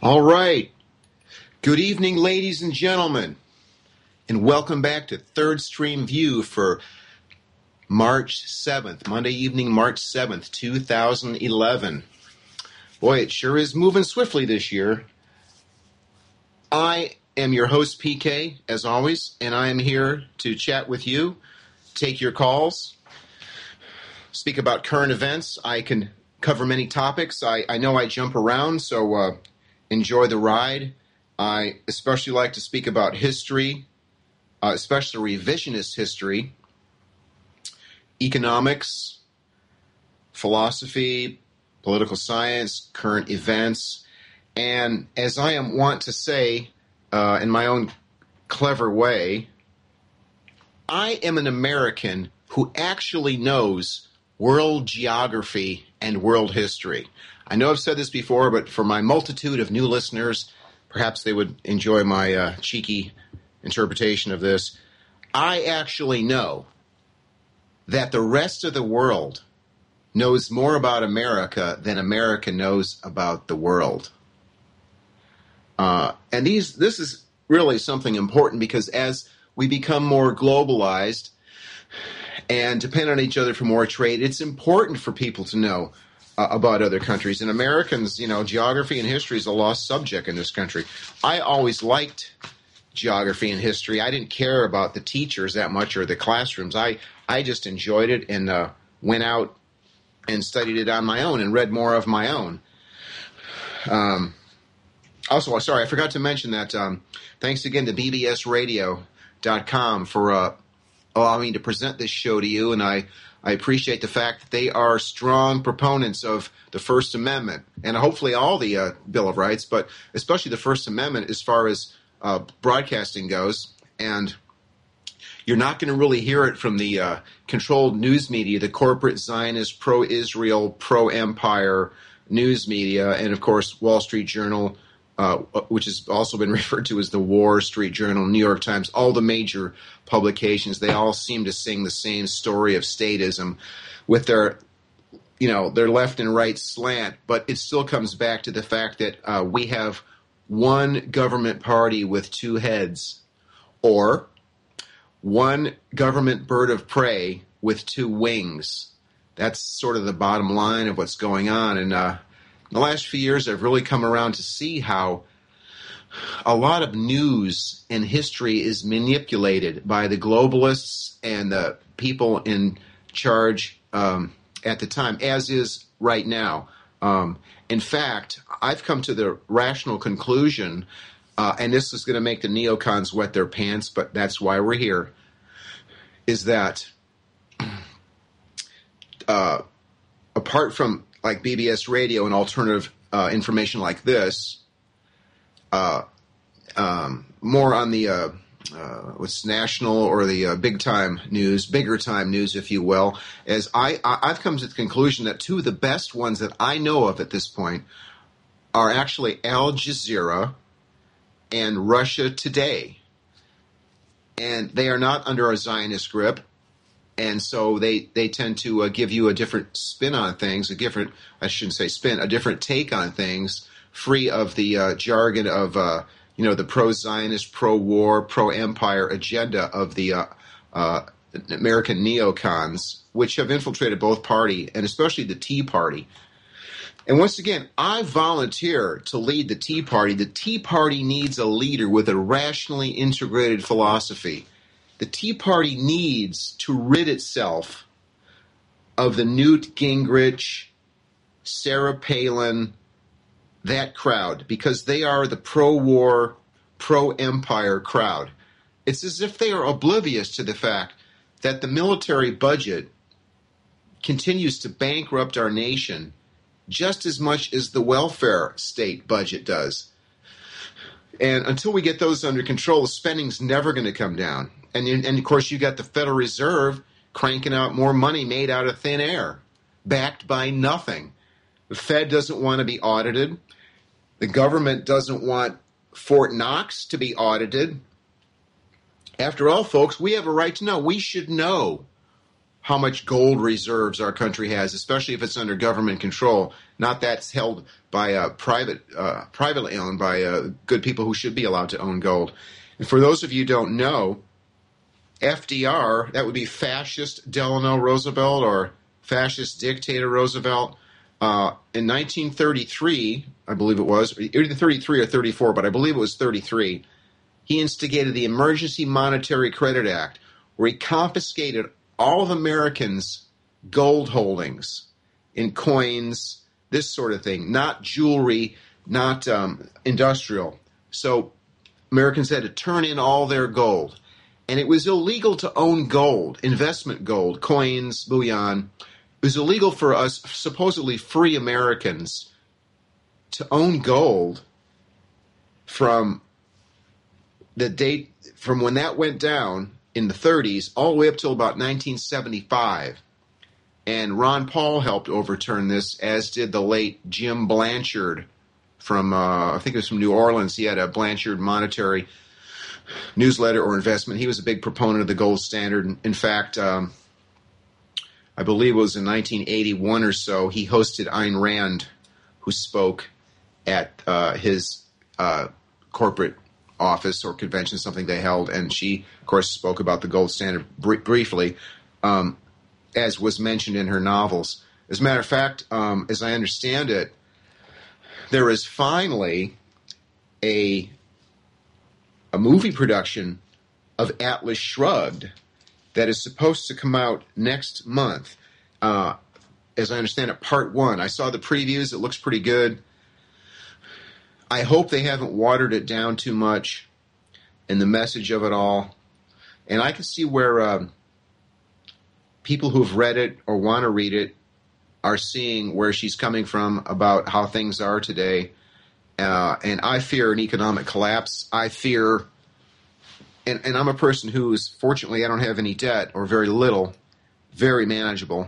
All right. Good evening, ladies and gentlemen, and welcome back to Third Stream View for March 7th, Monday evening, March 7th, 2011. Boy, it sure is moving swiftly this year. I am your host, PK, as always, and I am here to chat with you, take your calls, speak about current events. I can cover many topics. I know I jump around, so enjoy the ride. I especially like to speak about history, especially revisionist history, economics, philosophy, political science, current events, and as I am wont to say in my own clever way, I am an American who actually knows world geography and world history. I know I've said this before, but for my multitude of new listeners, perhaps they would enjoy my cheeky interpretation of this. I actually know that the rest of the world knows more about America than America knows about the world. And this is really something important because as we become more globalized and depend on each other for more trade, it's important for people to know about other countries. And Americans, geography and history is a lost subject in this country. I always liked geography and history. I didn't care about the teachers that much or the classrooms. I just enjoyed it and went out and studied it on my own and read more of my own. Also, sorry, I forgot to mention that thanks again to bbsradio.com for allowing me to present this show to you, and I appreciate the fact that they are strong proponents of the First Amendment, and hopefully all the Bill of Rights, but especially the First Amendment as far as broadcasting goes. And you're not going to really hear it from the controlled news media, the corporate Zionist, pro-Israel, pro-empire news media, and of course Wall Street Journal, which has also been referred to as the Wall Street Journal, New York Times, all the major publications. They all seem to sing the same story of statism with their left and right slant, but it still comes back to the fact that we have one government party with two heads, or one government bird of prey with two wings. That's sort of the bottom line of what's going on. And in the last few years, I've really come around to see how a lot of news and history is manipulated by the globalists and the people in charge at the time, as is right now. In fact, I've come to the rational conclusion, and this is going to make the neocons wet their pants, but that's why we're here, is that apart from like BBS Radio and alternative information like this, more on the what's national or the bigger time news, if you will, as I've come to the conclusion that two of the best ones that I know of at this point are actually Al Jazeera and Russia Today. And they are not under a Zionist grip. And so they tend to give you a different spin on things, a different take on things, free of the jargon of, the pro-Zionist, pro-war, pro-empire agenda of the American neocons, which have infiltrated both parties, and especially the Tea Party. And once again, I volunteer to lead the Tea Party. The Tea Party needs a leader with a rationally integrated philosophy. The Tea Party needs to rid itself of the Newt Gingrich, Sarah Palin, that crowd, because they are the pro-war, pro-empire crowd. It's as if they are oblivious to the fact that the military budget continues to bankrupt our nation just as much as the welfare state budget does. And until we get those under control, the spending's never going to come down. And of course, you got the Federal Reserve cranking out more money made out of thin air, backed by nothing. The Fed doesn't want to be audited. The government doesn't want Fort Knox to be audited. After all, folks, we have a right to know. We should know how much gold reserves our country has, especially if it's under government control, not that's held by privately owned by good people who should be allowed to own gold. And for those of you who don't know, FDR, that would be fascist Delano Roosevelt or fascist dictator Roosevelt, in 1933, I believe it was, either 33 or 34, but I believe it was 33, he instigated the Emergency Monetary Credit Act, where he confiscated all of Americans' gold holdings in coins, this sort of thing, not jewelry, not industrial. So Americans had to turn in all their gold. And it was illegal to own gold, investment gold, coins, bullion. It was illegal for us, supposedly free Americans, to own gold from the date, from when that went down in the 30s all the way up till about 1975. And Ron Paul helped overturn this, as did the late Jim Blanchard from, I think it was from New Orleans. He had a Blanchard Monetary newsletter or investment. He was a big proponent of the gold standard. In fact, I believe it was in 1981 or so, he hosted Ayn Rand, who spoke at his corporate office or convention, something they held, and she, of course, spoke about the gold standard briefly, as was mentioned in her novels. As a matter of fact, as I understand it, there is finally a movie production of Atlas Shrugged that is supposed to come out next month. As I understand it, part one. I saw the previews. It looks pretty good. I hope they haven't watered it down too much in the message of it all. And I can see where people who've read it or want to read it are seeing where she's coming from about how things are today. And I fear an economic collapse. I fear, and I'm a person who's, fortunately, I don't have any debt or very little, very manageable.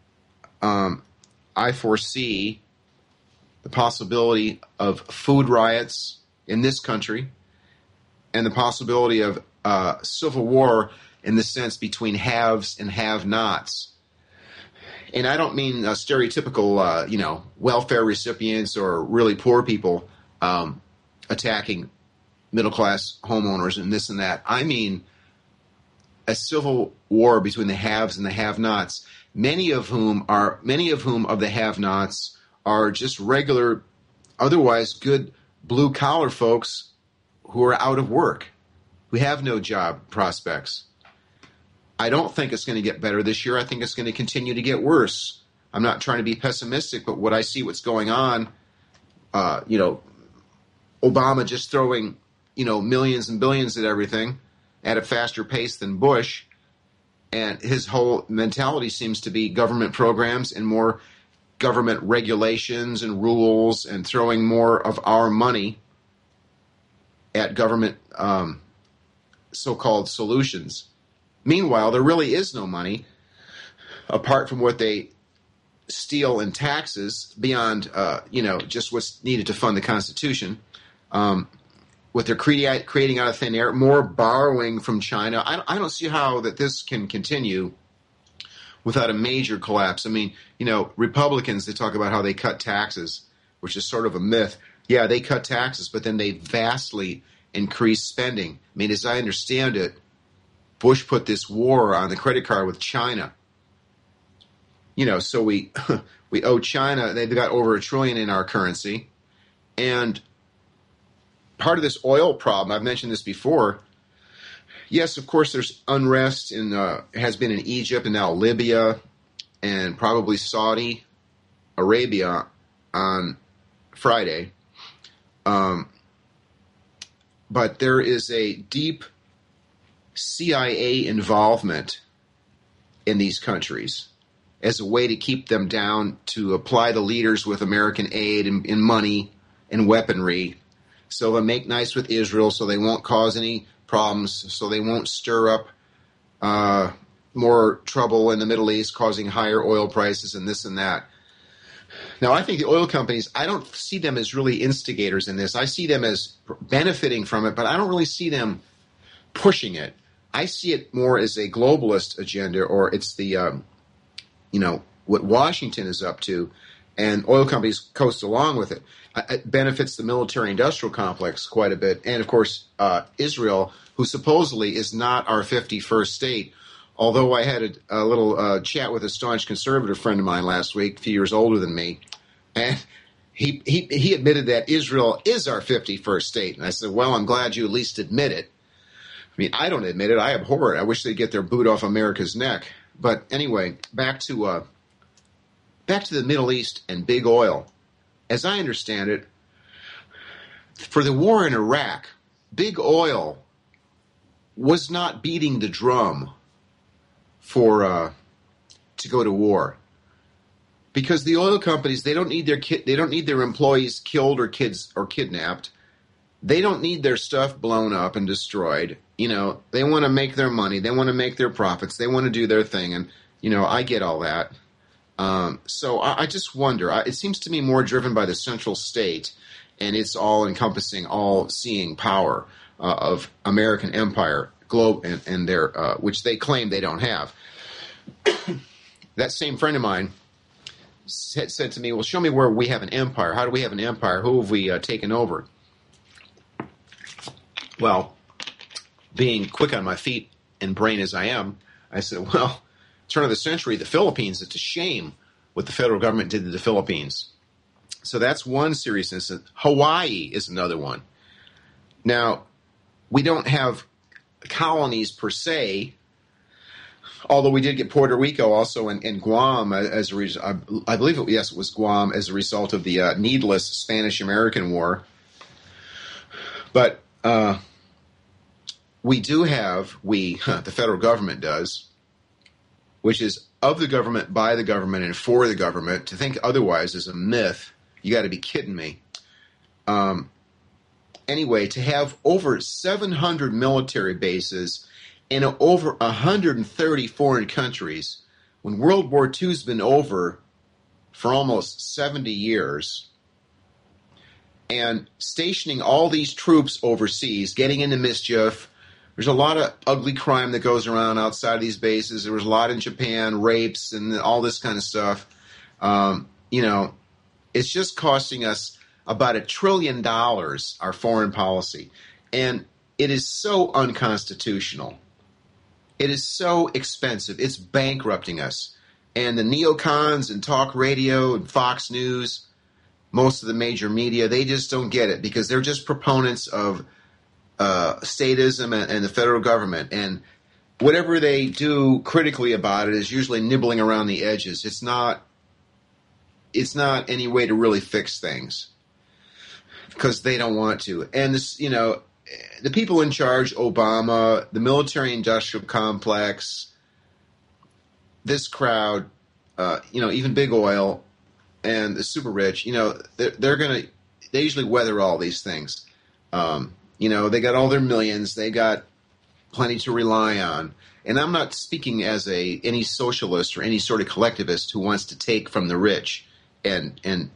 I foresee the possibility of food riots in this country and the possibility of civil war in the sense between haves and have-nots. And I don't mean stereotypical, welfare recipients or really poor people attacking middle-class homeowners and this and that. I mean a civil war between the haves and the have-nots, many of whom of the have-nots are just regular, otherwise good blue-collar folks who are out of work, who have no job prospects. I don't think it's going to get better this year. I think it's going to continue to get worse. I'm not trying to be pessimistic, but what I see what's going on, Obama just throwing, millions and billions at everything at a faster pace than Bush, and his whole mentality seems to be government programs and more government regulations and rules and throwing more of our money at government so-called solutions. Meanwhile, there really is no money apart from what they steal in taxes beyond, just what's needed to fund the Constitution. What they're creating out of thin air, more borrowing from China. I don't see how that this can continue without a major collapse. I mean, Republicans, they talk about how they cut taxes, which is sort of a myth. Yeah, they cut taxes, but then they vastly increase spending. I mean, as I understand it, Bush put this war on the credit card with China. So we owe China. They've got over $1 trillion in our currency. And part of this oil problem, I've mentioned this before. Yes, of course, there's unrest has been in Egypt and now Libya and probably Saudi Arabia on Friday. But there is a deep CIA involvement in these countries as a way to keep them down, to apply the leaders with American aid and money and weaponry. So they'll make nice with Israel so they won't cause any problems, so they won't stir up more trouble in the Middle East, causing higher oil prices and this and that. Now, I think the oil companies, I don't see them as really instigators in this. I see them as benefiting from it, but I don't really see them pushing it. I see it more as a globalist agenda, or it's the what Washington is up to, and oil companies coast along with it. It benefits the military-industrial complex quite a bit, and of course Israel, who supposedly is not our 51st state. Although I had a little chat with a staunch conservative friend of mine last week, a few years older than me, and he admitted that Israel is our 51st state. And I said, well, I'm glad you at least admit it. I mean, I don't admit it. I abhor it. I wish they'd get their boot off America's neck. But anyway, back to the Middle East and big oil. As I understand it, for the war in Iraq, big oil was not beating the drum to go to war, because the oil companies, they don't need their employees killed or kids or kidnapped. They don't need their stuff blown up and destroyed. They want to make their money. They want to make their profits. They want to do their thing. And, I get all that. So I just wonder. It seems to me more driven by the central state and its all-encompassing, all-seeing power of American empire, globe, and their which they claim they don't have. That same friend of mine said to me, well, show me where we have an empire. How do we have an empire? Who have we taken over? Well, being quick on my feet and brain as I am, I said, well, turn of the century, the Philippines, it's a shame what the federal government did to the Philippines. So that's one serious instance. Hawaii is another one. Now, we don't have colonies per se, although we did get Puerto Rico also and Guam as a result. I believe it was Guam as a result of the needless Spanish-American War. But we do have, the federal government does, which is of the government, by the government, and for the government. To think otherwise is a myth. You got to be kidding me. Anyway, to have over 700 military bases in over 130 foreign countries, when World War II's been over for almost 70 years, and stationing all these troops overseas, getting into mischief. There's a lot of ugly crime that goes around outside of these bases. There was a lot in Japan, rapes and all this kind of stuff. It's just costing us about $1 trillion, our foreign policy. And it is so unconstitutional. It is so expensive. It's bankrupting us. And the neocons and talk radio and Fox News, most of the major media, they just don't get it because they're just proponents of statism and the federal government. And whatever they do critically about it is usually nibbling around the edges. It's not any way to really fix things because they don't want to. And this, the people in charge, Obama, the military-industrial complex, this crowd, even big oil and the super rich, they usually weather all these things. They got all their millions, they got plenty to rely on. And I'm not speaking as any socialist or any sort of collectivist who wants to take from the rich and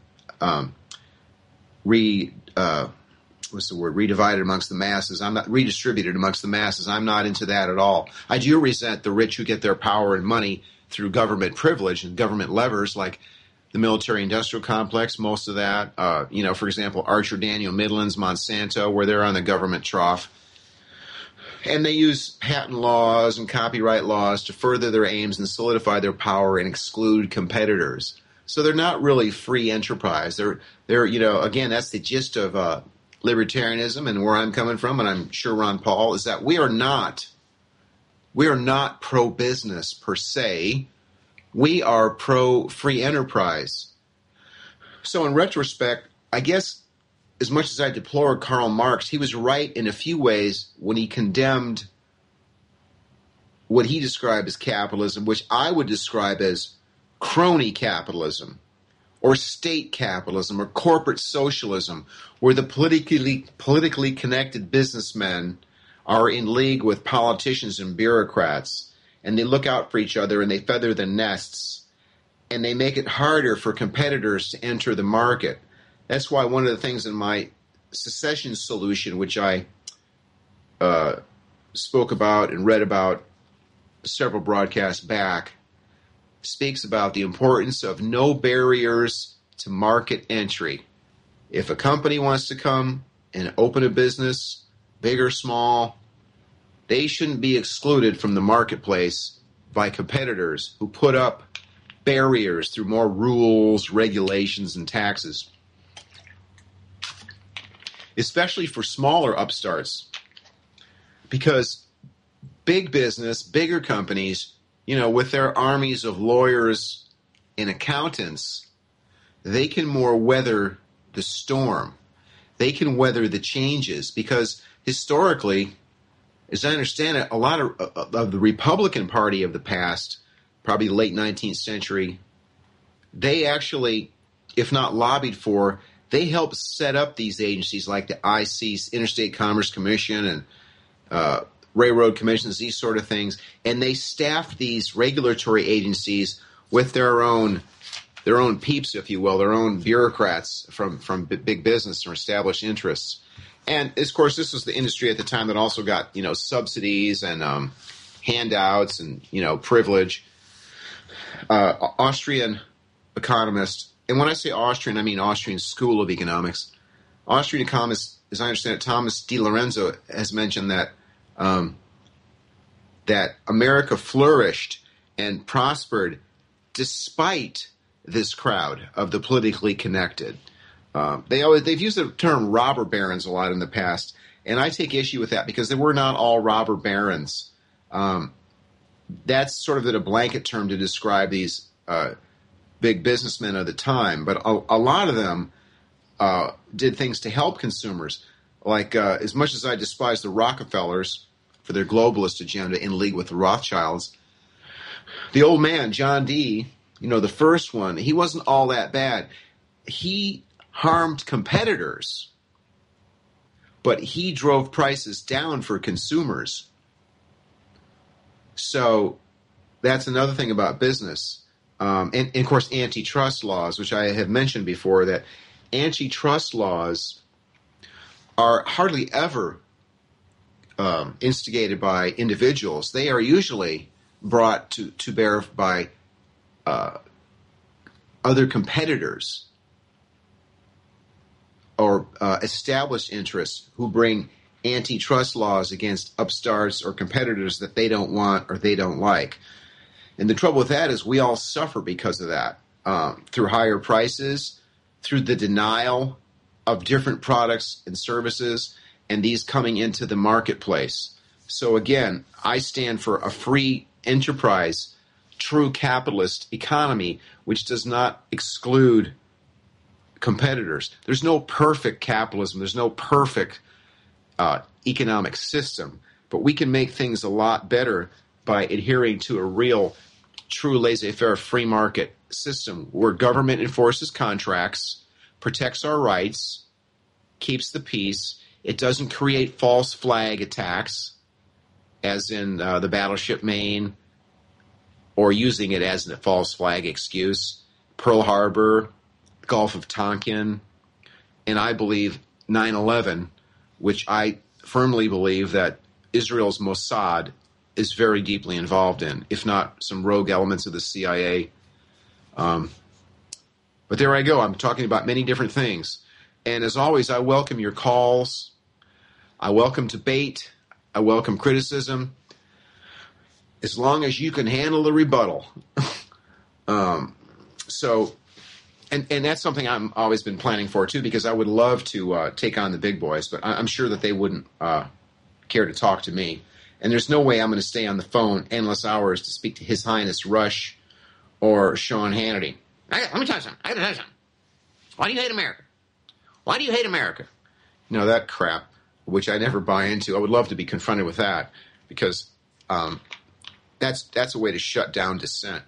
redivided amongst the masses. I'm not redistributed amongst the masses. I'm not into that at all. I do resent the rich who get their power and money through government privilege and government levers like the military-industrial complex, most of that. For example, Archer Daniel Midland's, Monsanto, where they're on the government trough. And they use patent laws and copyright laws to further their aims and solidify their power and exclude competitors. So they're not really free enterprise. They're again, that's the gist of libertarianism and where I'm coming from, and I'm sure Ron Paul, is that we are not pro-business per se. We are pro-free enterprise. So in retrospect, I guess as much as I deplore Karl Marx, he was right in a few ways when he condemned what he described as capitalism, which I would describe as crony capitalism or state capitalism or corporate socialism, where the politically connected businessmen are in league with politicians and bureaucrats, and they look out for each other and they feather their nests, and they make it harder for competitors to enter the market. That's why one of the things in my secession solution, which I spoke about and read about several broadcasts back, speaks about the importance of no barriers to market entry. If a company wants to come and open a business, big or small, they shouldn't be excluded from the marketplace by competitors who put up barriers through more rules, regulations, and taxes. Especially for smaller upstarts. Because big business, bigger companies, with their armies of lawyers and accountants, they can more weather the storm. They can weather the changes because historically, as I understand it, a lot of the Republican Party of the past, probably late 19th century, they actually, if not lobbied for, they helped set up these agencies like the IC, Interstate Commerce Commission, and railroad commissions, these sort of things, and they staffed these regulatory agencies with their own peeps, if you will, their own bureaucrats from big business or established interests. And of course, this was the industry at the time that also got subsidies and handouts and privilege. Austrian economist, and when I say Austrian, I mean Austrian School of Economics. Austrian economist, as I understand it, Thomas Di Lorenzo has mentioned that that America flourished and prospered despite this crowd of the politically connected. They've used the term robber barons a lot in the past, and I take issue with that because they were not all robber barons. That's sort of a blanket term to describe these big businessmen of the time, but a lot of them did things to help consumers. Like, as much as I despise the Rockefellers for their globalist agenda in league with the Rothschilds, the old man, John D., the first one, he wasn't all that bad. He harmed competitors, but he drove prices down for consumers. So that's another thing about business. And of course, antitrust laws, which I have mentioned before, that antitrust laws are hardly ever instigated by individuals. They are usually brought to bear by other competitors or established interests who bring antitrust laws against upstarts or competitors that they don't want or they don't like. And the trouble with that is we all suffer because of that, through higher prices, through the denial of different products and services, and these coming into the marketplace. So again, I stand for a free enterprise, true capitalist economy, which does not exclude competitors. There's no perfect capitalism. There's no perfect economic system. But we can make things a lot better by adhering to a real, true laissez-faire free market system where government enforces contracts, protects our rights, keeps the peace. It doesn't create false flag attacks, as in the battleship Maine, or using it as a false flag excuse. Pearl Harbor, Gulf of Tonkin, and I believe 9/11, which I firmly believe that Israel's Mossad is very deeply involved in, if not some rogue elements of the CIA. But there I go. I'm talking about many different things. And as always, I welcome your calls. I welcome debate. I welcome criticism. As long as you can handle the rebuttal. And that's something I've always been planning for, too, because I would love to take on the big boys, but I'm sure that they wouldn't care to talk to me. And there's no way I'm going to stay on the phone endless hours to speak to His Highness Rush or Sean Hannity. Let me tell you something. I got to tell you something. Why do you hate America? Why do you hate America? That crap, which I never buy into. I would love to be confronted with that because that's a way to shut down dissent.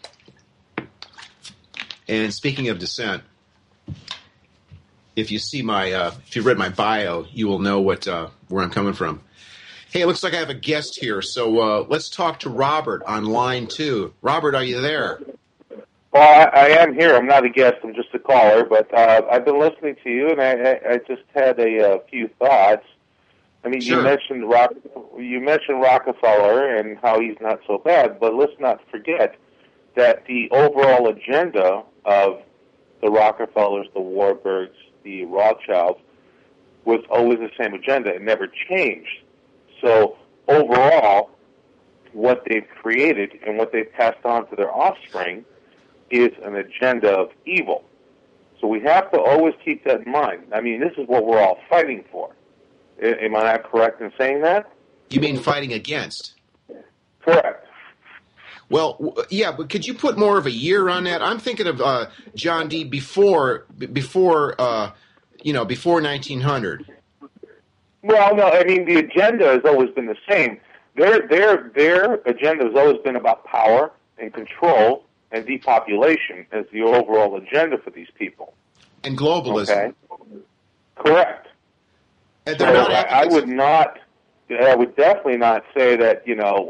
And speaking of dissent, if you see if you read my bio, you will know where I'm coming from. Hey, it looks like I have a guest here, so let's talk to Robert on line 2. Robert, are you there? Well, I am here. I'm not a guest. I'm just a caller. But I've been listening to you, and I just had a few thoughts. I mean, sure. You mentioned Rockefeller and how he's not so bad, but let's not forget that the overall agenda of the Rockefellers, the Warburgs, the Rothschilds was always the same agenda. It never changed. So overall, what they've created and what they've passed on to their offspring is an agenda of evil. So we have to always keep that in mind. I mean, this is what we're all fighting for. Am I not correct in saying that? You mean fighting against? Correct. Well, yeah, but could you put more of a year on that? I'm thinking of John D. before 1900. Well, no, I mean the agenda has always been the same. Their agenda has always been about power and control and depopulation as the overall agenda for these people. And globalism. Okay. Correct. And So I would definitely not say that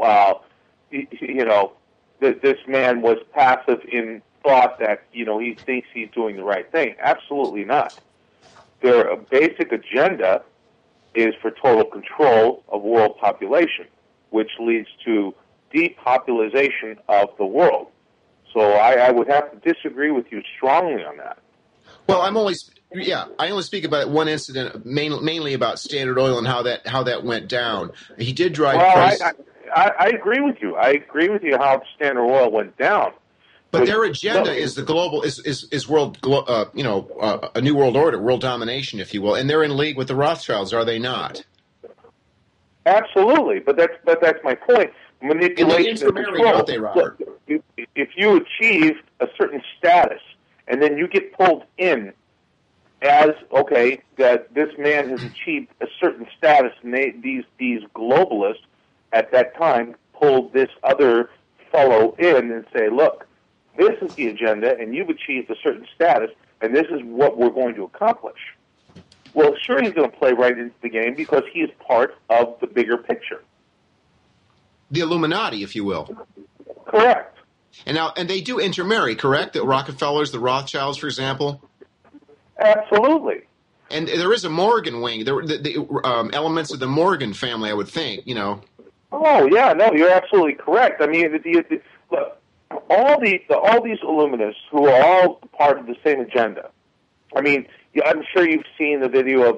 that this man was passive in thought that he thinks he's doing the right thing. Absolutely not. Their basic agenda is for total control of world population, which leads to depopulation of the world. So I would have to disagree with you strongly on that. Well, I only speak about one incident, mainly about Standard Oil and how that went down. He did drive price. I agree with you. I agree with you how Standard Oil went down. But their agenda is the global is world a new world order, world domination, if you will, and they're in league with the Rothschilds, are they not? Absolutely, but that's my point. Manipulation and control. Don't they, Robert? Look, if you achieve a certain status and then you get pulled in as that this man has achieved a certain status, and these globalists at that time pulled this other fellow in and say, look, this is the agenda, and you've achieved a certain status, and this is what we're going to accomplish. Well, sure, he's going to play right into the game because he is part of the bigger picture. The Illuminati, if you will. Correct. And they do intermarry, correct? The Rockefellers, the Rothschilds, for example? Absolutely. And there is a Morgan wing. The elements of the Morgan family, I would think, Oh, yeah, no, you're absolutely correct. I mean, look, all these Illuminists who are all part of the same agenda. I mean, I'm sure you've seen the video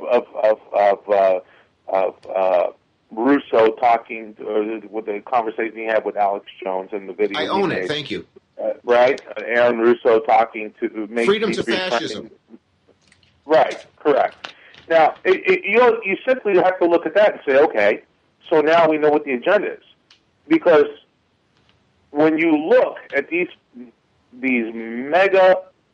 of Russo talking, with the conversation he had with Alex Jones in the video. I own it. Thank you. Right, Aaron Russo talking to make freedom to fascism. Right, correct. Now, you simply have to look at that and say, okay, so now we know what the agenda is, because when you look at these mega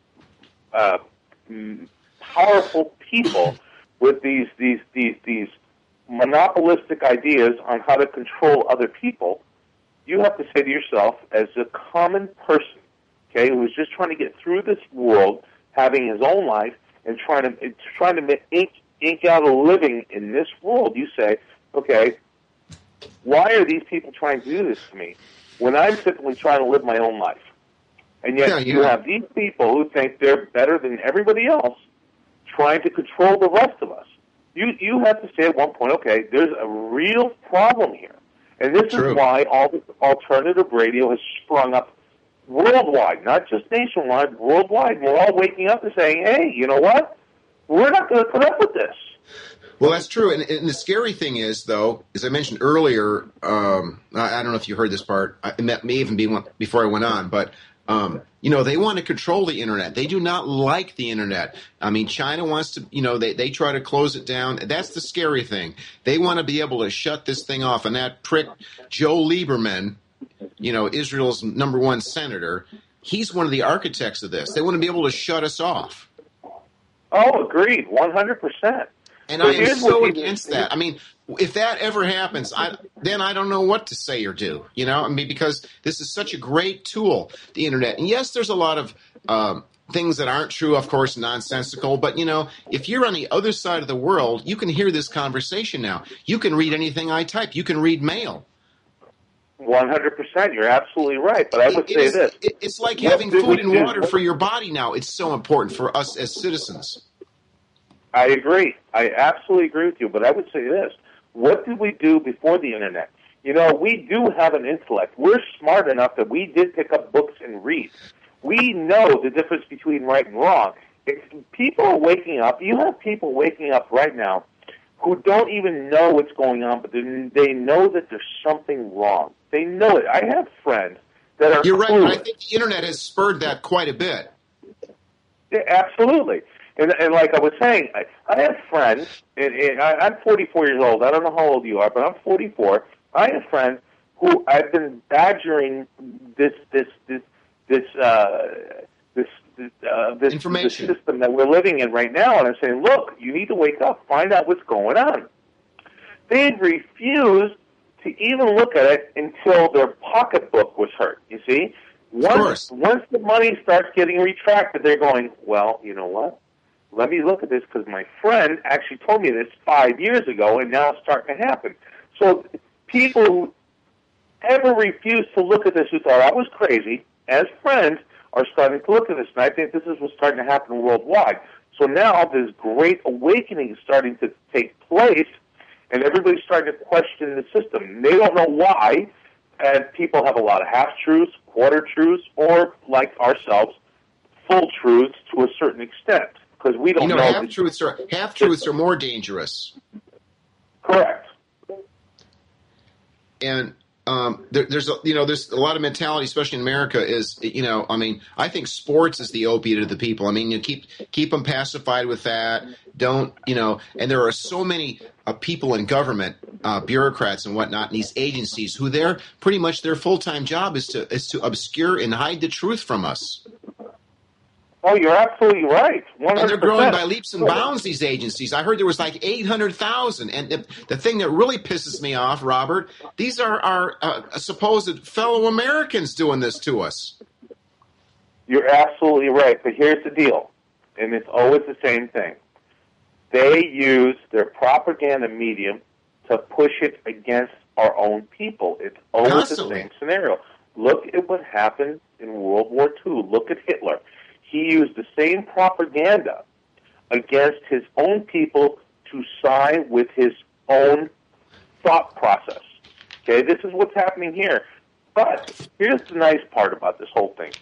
powerful people with these monopolistic ideas on how to control other people, you have to say to yourself, as a common person, who's just trying to get through this world, having his own life, and trying to ink out a living in this world, you say, okay, why are these people trying to do this to me when I'm simply trying to live my own life? And yet you have these people who think they're better than everybody else trying to control the rest of us. You have to say at one point, okay, there's a real problem here. And this is why all this alternative radio has sprung up worldwide, not just nationwide, worldwide. We're all waking up and saying, hey, you know what? We're not going to put up with this. Well, that's true. And the scary thing is, though, as I mentioned earlier, I don't know if you heard this part. It may even be before I went on, but they want to control the internet. They do not like the internet. I mean, China wants to, they try to close it down. That's the scary thing. They want to be able to shut this thing off. And that prick, Joe Lieberman, Israel's #1 senator, he's one of the architects of this. They want to be able to shut us off. Oh, agreed, 100%. And I am so against that. I mean, if that ever happens, then I don't know what to say or do. Because this is such a great tool, the internet. And yes, there's a lot of things that aren't true, of course, nonsensical. But, if you're on the other side of the world, you can hear this conversation now. You can read anything I type. You can read mail. 100%. You're absolutely right. But I would say this. It's like having food and water for your body now. It's so important for us as citizens. I agree. I absolutely agree with you. But I would say this. What did we do before the internet? You know, we do have an intellect. We're smart enough that we did pick up books and read. We know the difference between right and wrong. If people are waking up, you have people waking up right now who don't even know what's going on, but they know that there's something wrong. They know it. I have friends that are You're right, clueless. but I think the internet has spurred that quite a bit. Yeah, absolutely. And like I was saying, I have friends, and I'm 44 years old. I don't know how old you are, but I'm 44. I have friends who I've been badgering this Information. system that we're living in right now, and I'm saying, look, you need to wake up, find out what's going on. They've refused to even look at it until their pocketbook was hurt. You see, once the money starts getting retracted, they're going, well, you know what? Let me look at this because my friend actually told me this 5 years ago, and now it's starting to happen. So people who ever refused to look at this, who thought I was crazy, as friends, are starting to look at this. And I think this is what's starting to happen worldwide. So now this great awakening is starting to take place, and everybody's starting to question the system. They don't know why, and people have a lot of half-truths, quarter-truths, or, like ourselves, full truths to a certain extent. Because we don't know. Half-truths are more dangerous. Correct. And there's a lot of mentality, especially in America, is, I think sports is the opiate of the people. I mean, you keep them pacified with that. Don't, and there are so many people in government, bureaucrats and whatnot, in these agencies who pretty much their full-time job is to obscure and hide the truth from us. Oh, you're absolutely right. 100%. And they're growing by leaps and bounds, these agencies. I heard there was like 800,000. And the thing that really pisses me off, Robert, these are our supposed fellow Americans doing this to us. You're absolutely right. But here's the deal, and it's always the same thing. They use their propaganda medium to push it against our own people. It's always Constantly. The same scenario. Look at what happened in World War II. Look at Hitler. He used the same propaganda against his own people to side with his own thought process. Okay, this is what's happening here. But here's the nice part about this whole thing.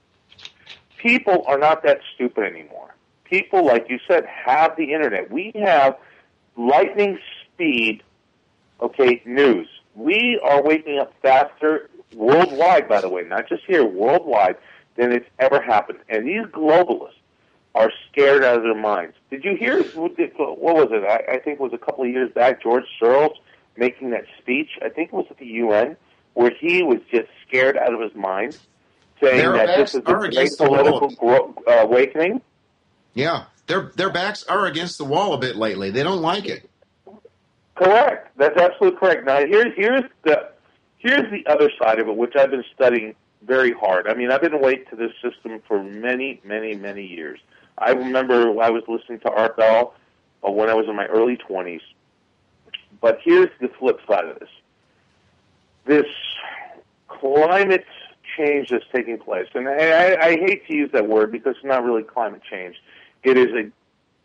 People are not that stupid anymore. People, like you said, have the internet. We have lightning speed, news. We are waking up faster worldwide, by the way, not just here, worldwide, than it's ever happened. And these globalists are scared out of their minds. Did you hear, what was it? I think it was a couple of years back, George Soros making that speech, I think it was at the UN, where he was just scared out of his mind, saying that this is a great political awakening. Yeah, their backs are against the wall a bit lately. They don't like it. Correct. That's absolutely correct. Now, here's the other side of it, which I've been studying very hard. I mean, I've been awake to this system for many, many, many years. I remember I was listening to Art Bell when I was in my early 20s. But here's the flip side of this. This climate change that's taking place, and I hate to use that word because it's not really climate change. It is a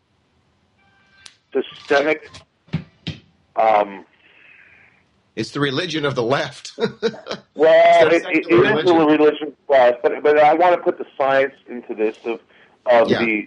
systemic... It's the religion of the left. Well, it is the religion, but I want to put the science into this of the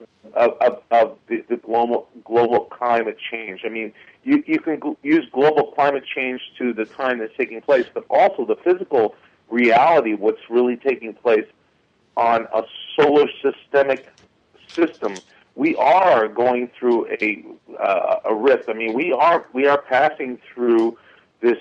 global climate change. I mean, you can use global climate change to the time that's taking place, but also the physical reality, what's really taking place on a solar systemic system. We are going through a rift. I mean, we are passing through this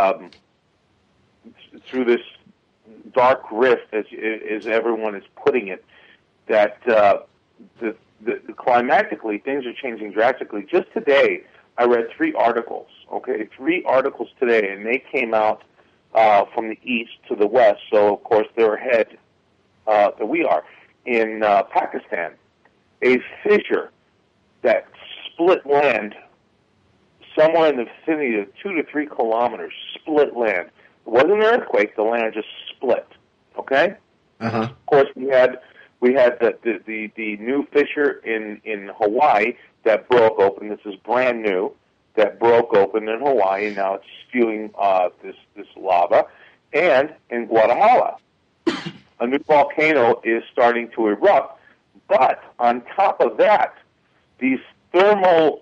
dark rift, as everyone is putting it, that the climatically things are changing drastically. Just today, I read 3 articles. 3 articles today, and they came out from the east to the west. So, of course, they're ahead than we are. In Pakistan, a fissure that split land somewhere in the vicinity of 2 to 3 kilometers, split land. It wasn't an earthquake; the land just split. Okay. Uh-huh. Of course, we had the new fissure in Hawaii that broke open. This is brand new. that broke open in Hawaii, and now it's spewing this lava. And in Guatemala, a new volcano is starting to erupt. But on top of that, these thermal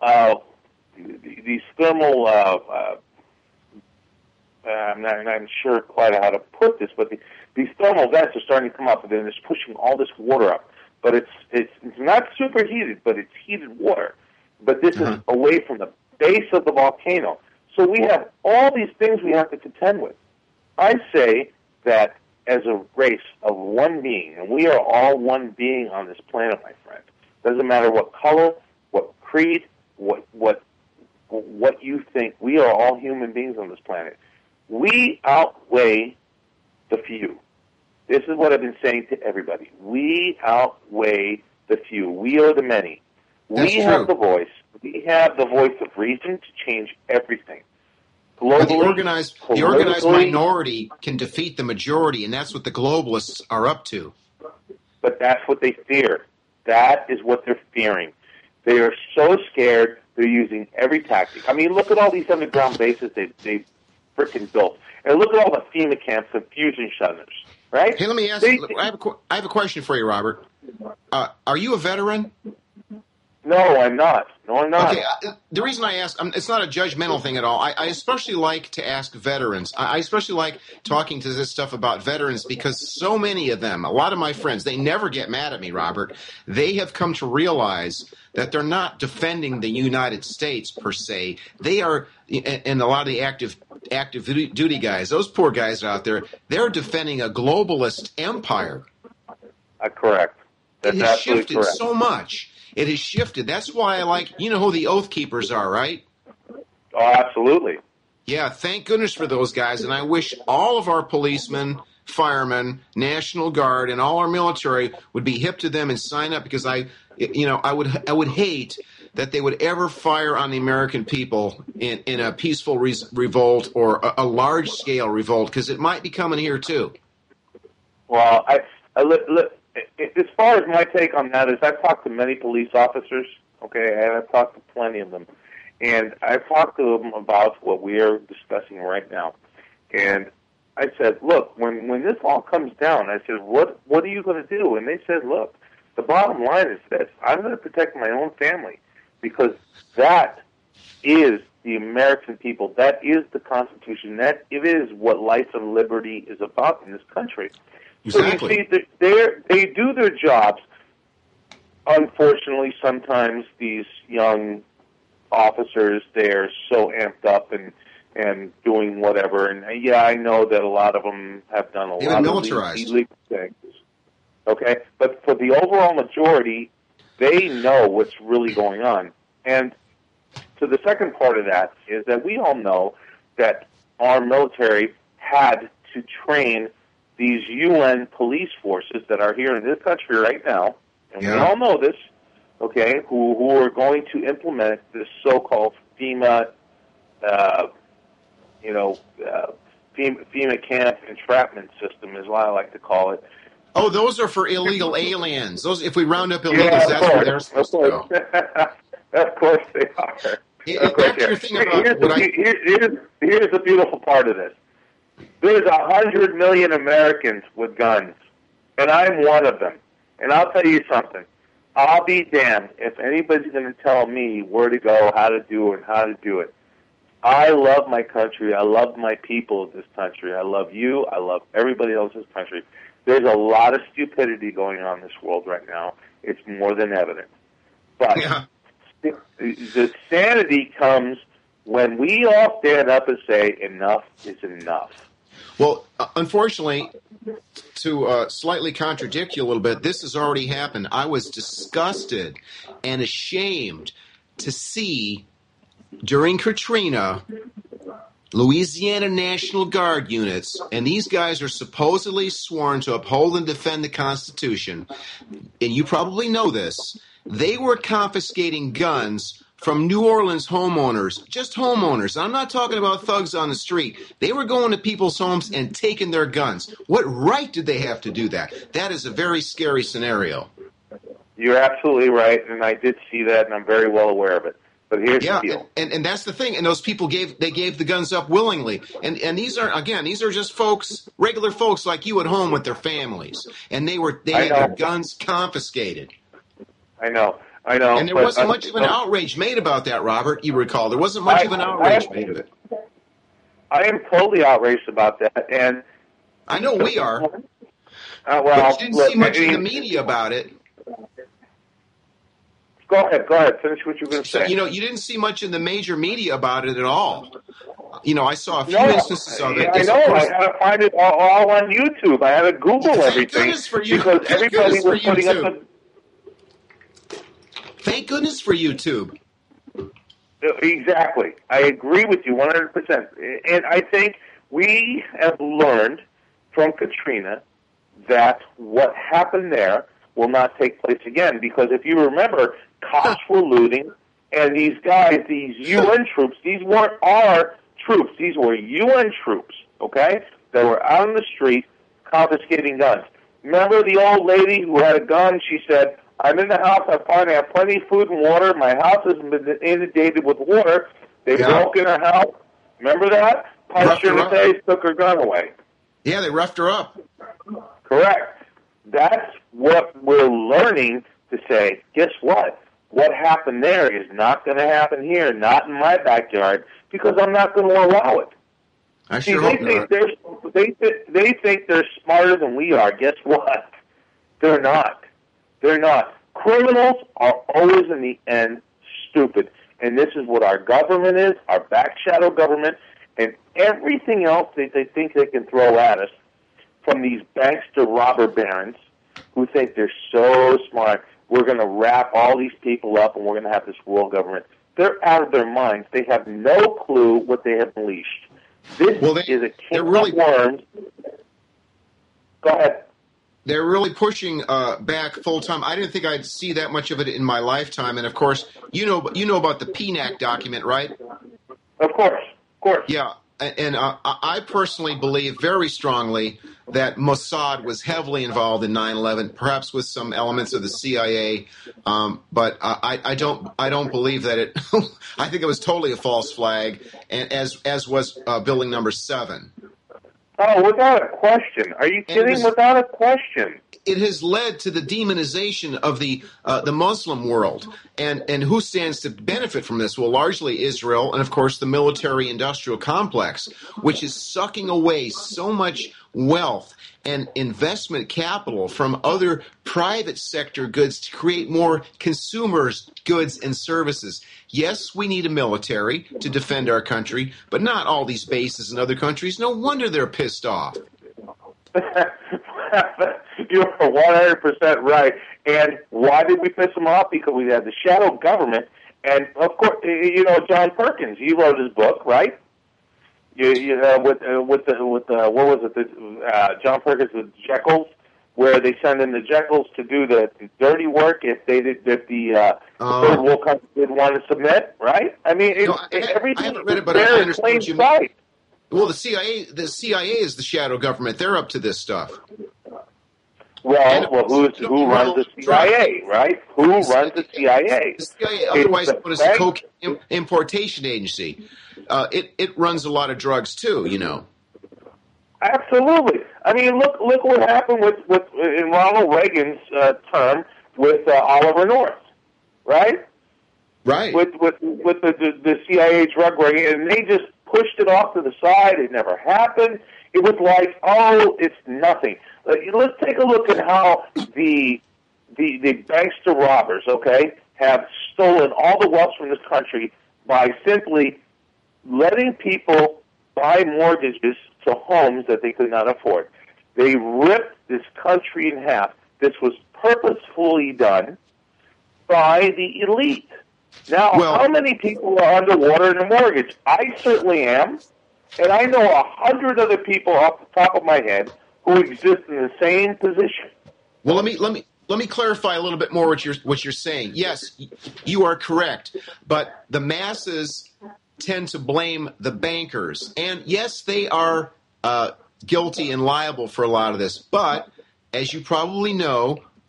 I'm not sure quite how to put this, but these thermal vents are starting to come up, and then it's pushing all this water up. But it's not superheated, but it's heated water. But this is away from the base of the volcano. So we have all these things we have to contend with. I say that as a race of one being, and we are all one being on this planet, my friend. Doesn't matter what color, what creed, what you think. We are all human beings on this planet. We outweigh the few. This is what I've been saying to everybody. We outweigh the few. We are the many. We have the voice. We have the voice of reason to change everything. But the organized minority can defeat the majority, and that's what the globalists are up to. But that's what they fear. That is what they're fearing. They are so scared, they're using every tactic. I mean, look at all these underground bases they've freaking built. And look at all the FEMA camps and fusion centers, right? Hey, let me ask you, I have a question for you, Robert. Are you a veteran? No, I'm not. Okay, the reason I ask, it's not a judgmental thing at all. I especially like to ask veterans. I especially like talking to this stuff about veterans because so many of them, a lot of my friends, they never get mad at me, Robert. They have come to realize that they're not defending the United States per se. They are, and a lot of the active duty guys, those poor guys out there, they're defending a globalist empire. Correct. That's it has absolutely shifted correct. so much. It has shifted. That's why I like, you know who the Oath Keepers are, right? Oh, absolutely. Yeah, thank goodness for those guys. And I wish all of our policemen, firemen, National Guard, and all our military would be hip to them and sign up because I would hate that they would ever fire on the American people in a peaceful revolt or a large-scale revolt because it might be coming here too. Well, as far as my take on that is I've talked to many police officers, okay, and I've talked to plenty of them. And I've talked to them about what we are discussing right now. And I said, look, when this all comes down, I said, what are you going to do? And they said, look, the bottom line is this. I'm going to protect my own family because that is the American people. That is the Constitution. That it is what life and liberty is about in this country. Exactly. So you see, they do their jobs. Unfortunately, sometimes these young officers, they're so amped up and doing whatever. And yeah, I know that a lot of them have done a lot of illegal things. Okay, but for the overall majority, they know what's really going on. And so the second part of that is that we all know that our military had to train these UN police forces that are here in this country right now, and we all know this, okay, who are going to implement this so-called FEMA, FEMA camp entrapment system is what I like to call it. Oh, those are for illegal aliens. Those, if we round up illegals, that's where they're supposed to go. Of course they are. Here's the beautiful part of this. There's 100 million Americans with guns, and I'm one of them. And I'll tell you something. I'll be damned if anybody's going to tell me where to go, how to do it, and how to do it. I love my country. I love my people of this country. I love you. I love everybody else in this country. There's a lot of stupidity going on in this world right now. It's more than evident. But the sanity comes when we all stand up and say, enough is enough. Well, unfortunately, to slightly contradict you a little bit, this has already happened. I was disgusted and ashamed to see during Katrina, Louisiana National Guard units, and these guys are supposedly sworn to uphold and defend the Constitution, and you probably know this, they were confiscating guns from New Orleans homeowners, just homeowners. I'm not talking about thugs on the street. They were going to people's homes and taking their guns. What right did they have to do that? That is a very scary scenario. You're absolutely right, and I did see that, and I'm very well aware of it. But here's the Yeah, deal. and that's the thing. And those people gave the guns up willingly. And these are just folks, regular folks like you at home with their families. And they had their guns confiscated. I know. And there wasn't much of an outrage made about that, Robert. You recall there wasn't much of an outrage made of it. I am totally outraged about that, and I know we are. well, but you didn't see much in the media about it. Go ahead. Finish what you were going to say. You didn't see much in the major media about it at all. I saw a few instances of it. I know. I had to find it all on YouTube. I had to Google everything. Thank goodness for you. Because everybody was putting up Thank goodness for YouTube. Exactly. I agree with you 100%. And I think we have learned from Katrina that what happened there will not take place again. Because if you remember, cops were looting, and these guys, these UN troops, these weren't our troops. These were UN troops, okay, that were out on the street confiscating guns. Remember the old lady who had a gun? She said, I'm in the house, I have plenty of food and water. My house has been inundated with water. They broke in her house. Remember that? Punched her in the face, took her gun away. Yeah, they roughed her up. Correct. That's what we're learning to say. Guess what? What happened there is not going to happen here, not in my backyard, because I'm not going to allow it. I sure hope not. They think they're smarter than we are. Guess what? They're not. They're not. Criminals are always, in the end, stupid. And this is what our government is, our back shadow government, and everything else that they think they can throw at us from these bankster robber barons who think they're so smart. We're going to wrap all these people up and we're going to have this world government. They're out of their minds. They have no clue what they have unleashed. This is a can of worms. Go ahead. They're really pushing back full time. I didn't think I'd see that much of it in my lifetime. And of course, you know about the PNAC document, right? Of course. Yeah, and I personally believe very strongly that Mossad was heavily involved in 9/11, perhaps with some elements of the CIA. But I don't believe that it. I think it was totally a false flag, and as was Building Number 7. Oh, without a question. Are you kidding? Without a question. It has led to the demonization of the Muslim world. And who stands to benefit from this? Well, largely Israel and, of course, the military-industrial complex, which is sucking away so much wealth and investment capital from other private sector goods to create more consumers' goods and services. Yes, we need a military to defend our country, but not all these bases in other countries. No wonder they're pissed off. You're 100% right. And why did we piss them off? Because we had the shadow government. And, of course, John Perkins, he wrote his book, right? What was it? John Perkins with Jekylls, where they send in the Jekylls to do the dirty work if the third world country didn't want to submit, right? I mean, everything. I haven't read it, but I understand what you mean. Well, the CIA is the shadow government. They're up to this stuff. Well, who runs the CIA, right? Who runs the CIA? The CIA, otherwise known as the Cocaine Importation Agency. It runs a lot of drugs too, Absolutely. I mean, look what happened with in Ronald Reagan's term with Oliver North, right? Right. With the CIA drug ring, and they just pushed it off to the side. It never happened. It was like, it's nothing. Let's take a look at how the bankster robbers, okay, have stolen all the wealth from this country by simply letting people buy mortgages to homes that they could not afford. They ripped this country in half. This was purposefully done by the elite. Now, how many people are underwater in a mortgage? I certainly am, and I know 100 other people off the top of my head who exist in the same position. Well, let me clarify a little bit more what you're saying. Yes, you are correct, but the masses tend to blame the bankers, and yes, they are guilty and liable for a lot of this. But as you probably know,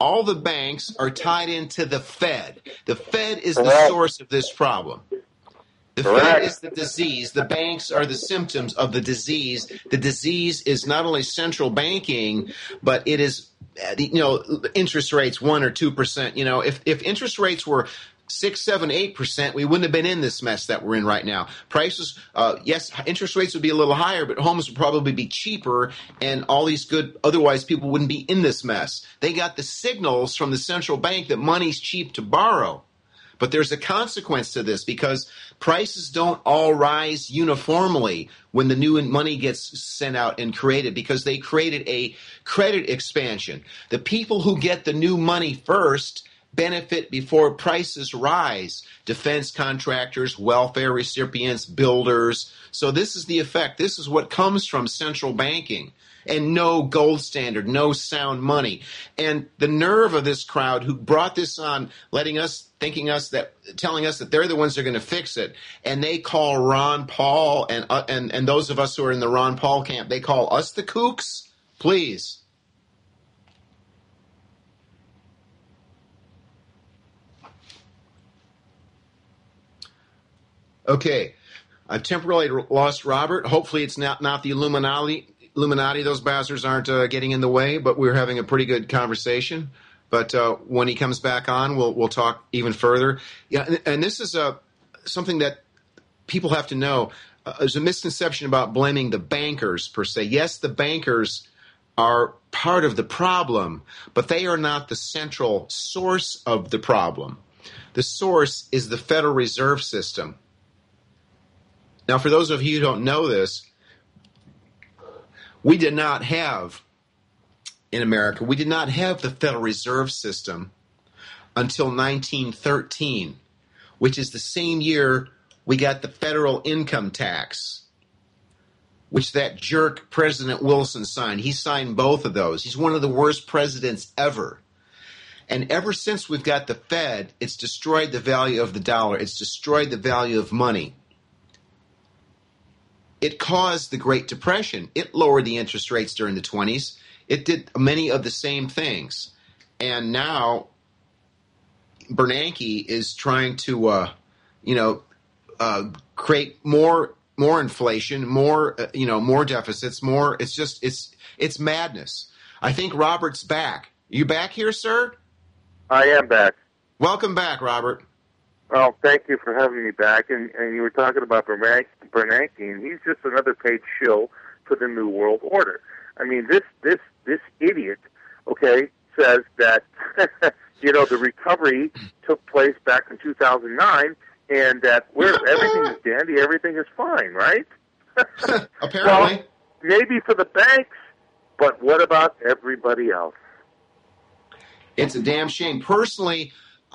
all the banks are tied into the Fed. The Fed is the Correct. source of this problem. The Correct. Fed is the disease. The banks are the symptoms of the disease. The disease is not only central banking, but it is, interest rates 1 or 2%. If interest rates were 6, 7, 8%, we wouldn't have been in this mess that we're in right now. Prices, yes, interest rates would be a little higher, but homes would probably be cheaper, and all these good, otherwise people wouldn't be in this mess. They got the signals from the central bank that money's cheap to borrow. But there's a consequence to this because prices don't all rise uniformly when the new money gets sent out and created, because they created a credit expansion. The people who get the new money first benefit before prices rise. Defense contractors, welfare recipients, builders. So this is the effect. This is what comes from central banking. And no gold standard, no sound money. And the nerve of this crowd who brought this on, telling us that they're the ones that are going to fix it, and they call Ron Paul and those of us who are in the Ron Paul camp, they call us the kooks? Please. Okay, I've temporarily lost Robert. Hopefully it's not the Illuminati. Those bastards aren't getting in the way, but we're having a pretty good conversation. But when he comes back on, we'll talk even further. Yeah, and this is something that people have to know. There's a misconception about blaming the bankers per se. Yes, the bankers are part of the problem, but they are not the central source of the problem. The source is the Federal Reserve System. Now, for those of you who don't know this, we did not have, in America, we did not have the Federal Reserve System until 1913, which is the same year we got the federal income tax, which that jerk President Wilson signed. He signed both of those. He's one of the worst presidents ever. And ever since we've got the Fed, it's destroyed the value of the dollar. It's destroyed the value of money. It caused the Great Depression. It lowered the interest rates during the 20s. It did many of the same things. And now Bernanke is trying to, create more inflation, more deficits, more. It's madness. I think Robert's back. You back here, sir? I am back. Welcome back, Robert. Well, thank you for having me back. And you were talking about Bernanke, and he's just another paid shill for the New World Order. I mean, this idiot, says that the recovery took place back in 2009, and that everything is dandy, everything is fine, right? Apparently, well, maybe for the banks, but what about everybody else? It's a damn shame. Personally,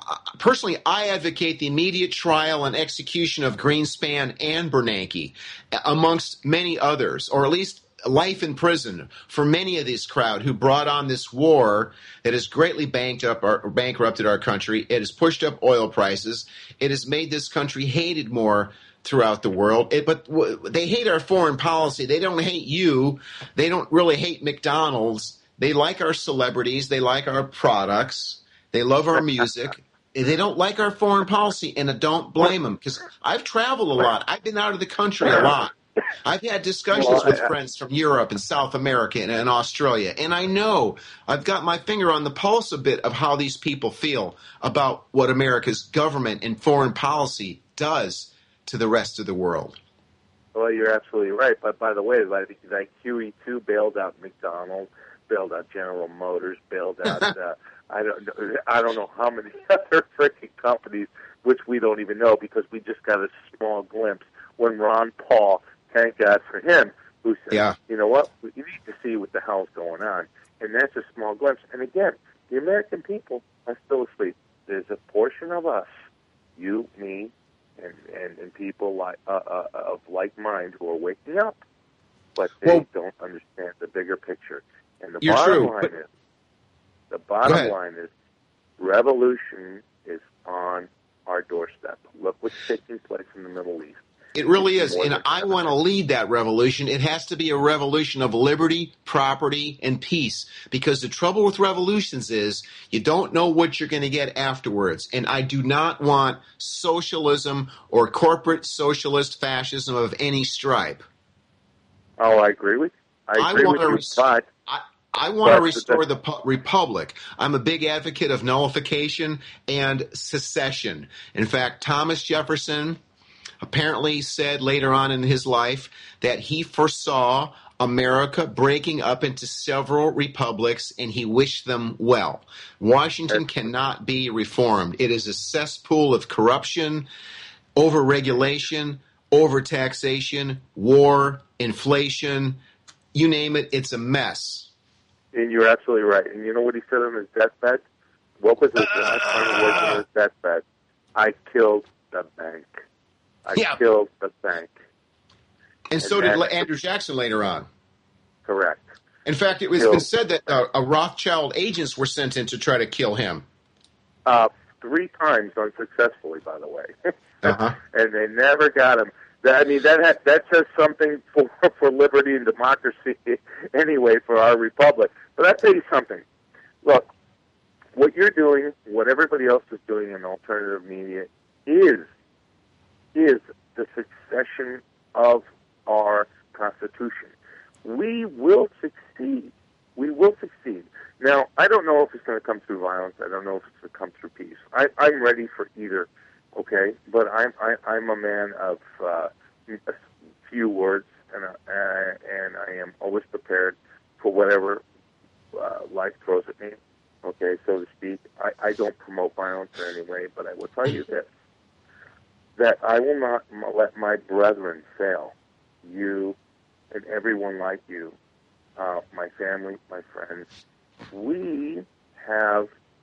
I advocate the immediate trial and execution of Greenspan and Bernanke, amongst many others, or at least life in prison for many of this crowd who brought on this war that has greatly bankrupted our country. It has pushed up oil prices. It has made this country hated more throughout the world. But they hate our foreign policy. They don't hate you. They don't really hate McDonald's. They like our celebrities. They like our products. They love our music. They don't like our foreign policy, and I don't blame them, because I've traveled a lot. I've been out of the country a lot. I've had discussions with friends from Europe and South America and Australia, and I know I've got my finger on the pulse a bit of how these people feel about what America's government and foreign policy does to the rest of the world. Well, you're absolutely right. But by the way, like QE2 bailed out McDonald's, bailed out General Motors, bailed out I don't know how many other freaking companies, which we don't even know, because we just got a small glimpse when Ron Paul, thank God for him, who said, You know what, you need to see what the hell's going on. And that's a small glimpse. And again, the American people are still asleep. There's a portion of us, you, me, and people of like mind who are waking up, but they don't understand the bigger picture. And the bottom line is, revolution is on our doorstep. Look what's taking place in the Middle East. It really is. More And than I that. want to lead that revolution. It has to be a revolution of liberty, property, and peace. Because the trouble with revolutions is you don't know what you're going to get afterwards. And I do not want socialism or corporate socialist fascism of any stripe. Oh, I agree with you. I agree with you, but I want to restore the republic. I'm a big advocate of nullification and secession. In fact, Thomas Jefferson apparently said later on in his life that he foresaw America breaking up into several republics, and he wished them well. Washington cannot be reformed. It is a cesspool of corruption, overregulation, overtaxation, war, inflation, you name it, it's a mess. And you're absolutely right. And you know what he said on his deathbed? What was his last final words on his deathbed? I killed the bank. I killed the bank. And so did Andrew Jackson later on. Correct. In fact, it was been said that a Rothschild agents were sent in to try to kill him. 3 times unsuccessfully, by the way. And they never got him. I mean, that says something for liberty and democracy anyway for our republic. But I'll tell you something. Look, what you're doing, what everybody else is doing in alternative media is the succession of our Constitution. We will succeed. We will succeed. Now, I don't know if it's going to come through violence. I don't know if it's going to come through peace. I'm ready for either, okay? But I'm a man of a few words, and I am always prepared for whatever life throws at me, okay, so to speak. I don't promote violence in any way, but I will tell you this, that I will not let my brethren fail, you and everyone like you, my family, my friends. We have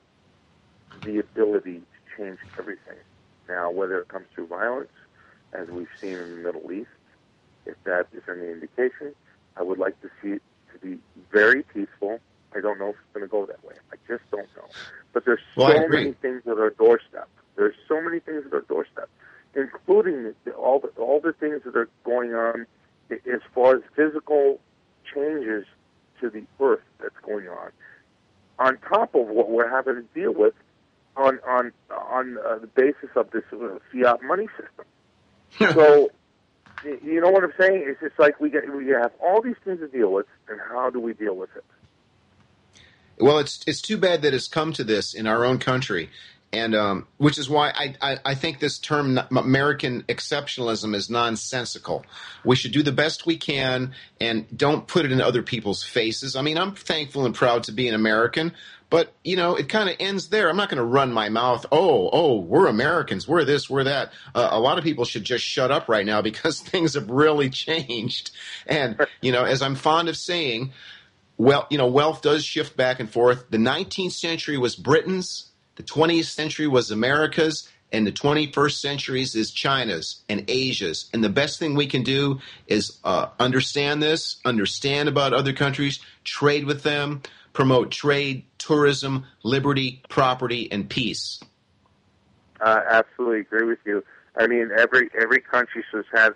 the ability to change everything. Now, whether it comes through violence, as we've seen in the Middle East, if that is any indication, I would like to see it to be very peaceful. I don't know if it's going to go that way. I just don't know. But there's so many things at our doorstep. There's so many things at our doorstep, including all the things that are going on as far as physical changes to the earth that's going on top of what we're having to deal with on the basis of this fiat money system. So, you know what I'm saying? It's just like we have all these things to deal with, and how do we deal with it? Well, it's too bad that it's come to this in our own country, and which is why I think this term American exceptionalism is nonsensical. We should do the best we can and don't put it in other people's faces. I mean, I'm thankful and proud to be an American, but, you know, it kind of ends there. I'm not going to run my mouth, oh, we're Americans, we're this, we're that. A lot of people should just shut up right now because things have really changed. And, you know, as I'm fond of saying, well, you know, wealth does shift back and forth. The 19th century was Britain's, the 20th century was America's, and the 21st century is China's and Asia's. And the best thing we can do is understand this, understand about other countries, trade with them, promote trade, tourism, liberty, property, and peace. Absolutely agree with you. I mean, every country should have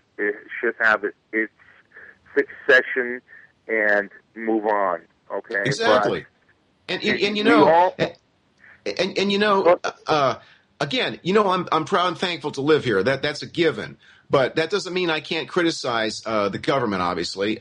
its succession and move on. Okay, exactly. But, and you know, and you know, again, you know, I'm proud and thankful to live here. That's a given. But that doesn't mean I can't criticize the government, obviously.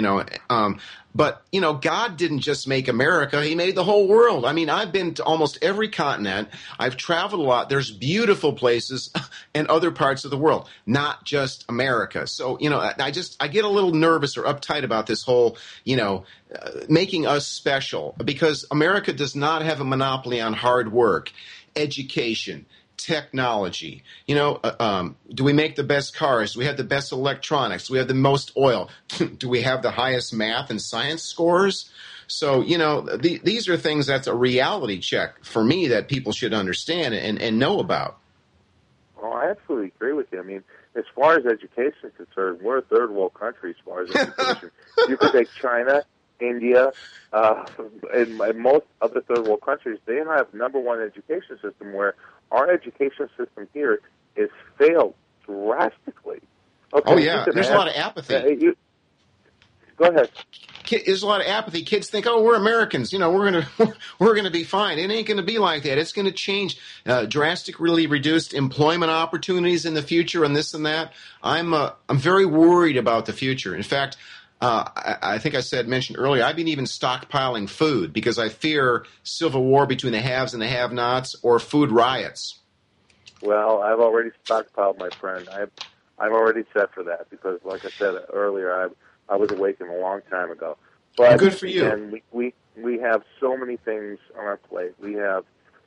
But, you know, God didn't just make America. He made the whole world. I mean, I've been to almost every continent. I've traveled a lot. There's beautiful places in other parts of the world, not just America. So, you know, I get a little nervous or uptight about this whole, you know, making us special, because America does not have a monopoly on hard work, education, technology. You know, do we make the best cars? Do we have the best electronics? Do we have the most oil? Do we have the highest math and science scores? So, you know, these are things that's a reality check for me that people should understand and know about. Well, I absolutely agree with you. I mean, as far as education is concerned, we're a third world country as far as education. You could take China, India, and most other third world countries. They have #1 education system, where our education system here is failed drastically. Okay, Oh yeah, there's a lot of apathy. Go ahead. There's a lot of apathy. Kids think, "Oh, we're Americans. We're gonna we're gonna be fine." It ain't gonna be like that. It's gonna change. Drastically reduced employment opportunities in the future, and this and that. I'm very worried about the future. In fact, I think mentioned earlier, I've been even stockpiling food because I fear civil war between the haves and the have-nots, or food riots. Well, I've already stockpiled, my friend. I'm already set for that because, like I said earlier, I was awakened a long time ago. But good for you. again, we have so many things on our plate. We have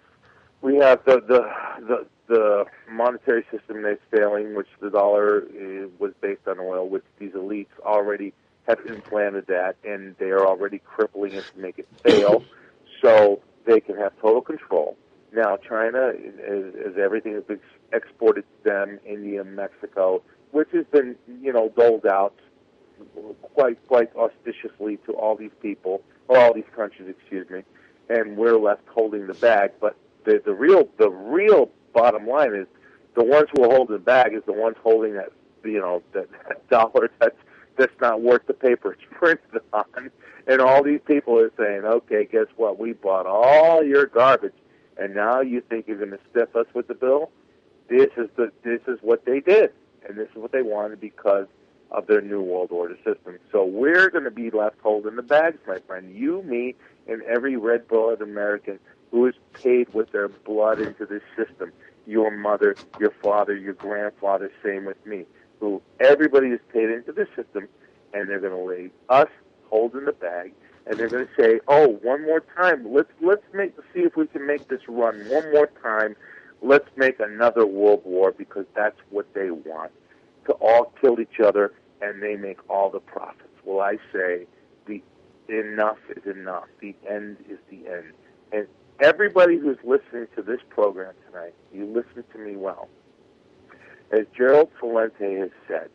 the monetary system that's failing, which the dollar was based on oil, which these elites already have implanted that, and they are already crippling it to make it fail, so they can have total control. Now, China, as everything has been exported to them, India, Mexico, which has been, doled out quite auspiciously to all these people, or all these countries, excuse me, and we're left holding the bag. But the real bottom line is the ones who are holding the bag is the ones holding that that dollar that's not worth the paper it's printed on, and all these people are saying, okay, guess what? We bought all your garbage, and now you think you're going to stiff us with the bill? This is what they did, and this is what they wanted because of their New World Order system. So we're going to be left holding the bags, my friend. You, me, and every red-blooded American who is paid with their blood into this system. Your mother, your father, your grandfather, same with me. Who everybody is paid into the system, and they're going to leave us holding the bag, and they're going to say, "Oh, one more time. Let's see if we can make this run one more time. Let's make another world war because that's what they want." To all kill each other, and they make all the profits. Well, I say the enough is enough. The end is the end. And everybody who's listening to this program tonight, you listen to me well. As Gerald Celente has said,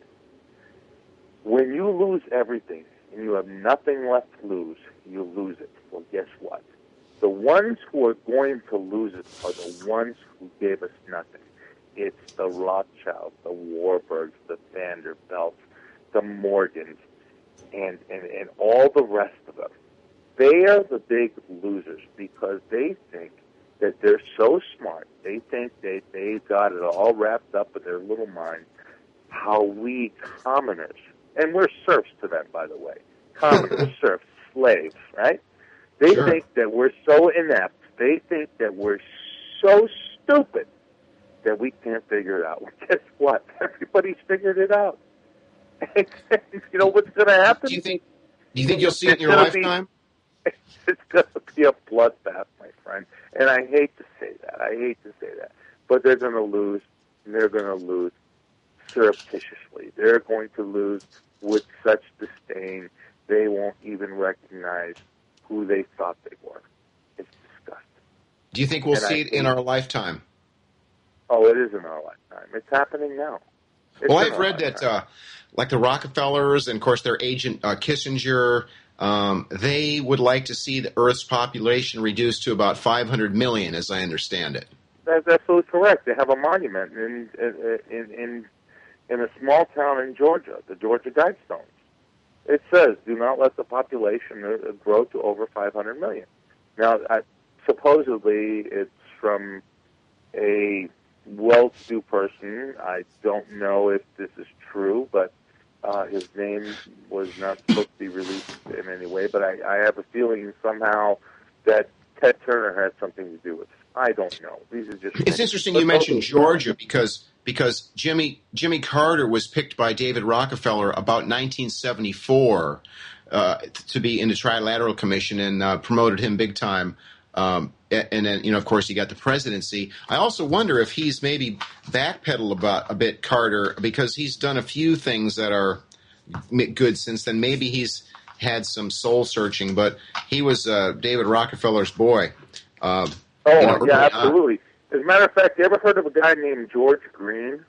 when you lose everything and you have nothing left to lose, you lose it. Well, guess what? The ones who are going to lose it are the ones who gave us nothing. It's the Rothschilds, the Warburgs, the Vanderbilts, the Morgans, and all the rest of them. They are the big losers because they think that they're so smart. They think they've got it all wrapped up in their little mind. How we commoners, and we're serfs to them, by the way, commoners, serfs, slaves, right? They think that we're so inept. They think that we're so stupid that we can't figure it out. Well, guess what? Everybody's figured it out. You know what's going to happen? Do you think you'll see it in your lifetime? It's going to be a bloodbath, my friend. And I hate to say that. But they're going to lose, and they're going to lose surreptitiously. They're going to lose with such disdain, they won't even recognize who they thought they were. It's disgusting. Do you think we'll see it in our lifetime? Oh, it is in our lifetime. It's happening now. Well, I've read that, like the Rockefellers and, of course, their agent Kissinger, they would like to see the Earth's population reduced to about 500 million, as I understand it. That's absolutely correct. They have a monument in a small town in Georgia, the Georgia Guidestones. It says, "Do not let the population grow to over 500 million." Now, supposedly, it's from a well-to-do person. I don't know if this is true, but his name was not supposed to be released in any way. But I have a feeling somehow that Ted Turner had something to do with it. I don't know. These are just. It's interesting you mentioned Georgia because Jimmy Carter was picked by David Rockefeller about 1974 to be in the Trilateral Commission and promoted him big time. And then, of course, he got the presidency. I also wonder if he's maybe backpedaled a bit, Carter, because he's done a few things that are good since then. Maybe he's had some soul searching, but he was David Rockefeller's boy. Absolutely. As a matter of fact, you ever heard of a guy named George Green?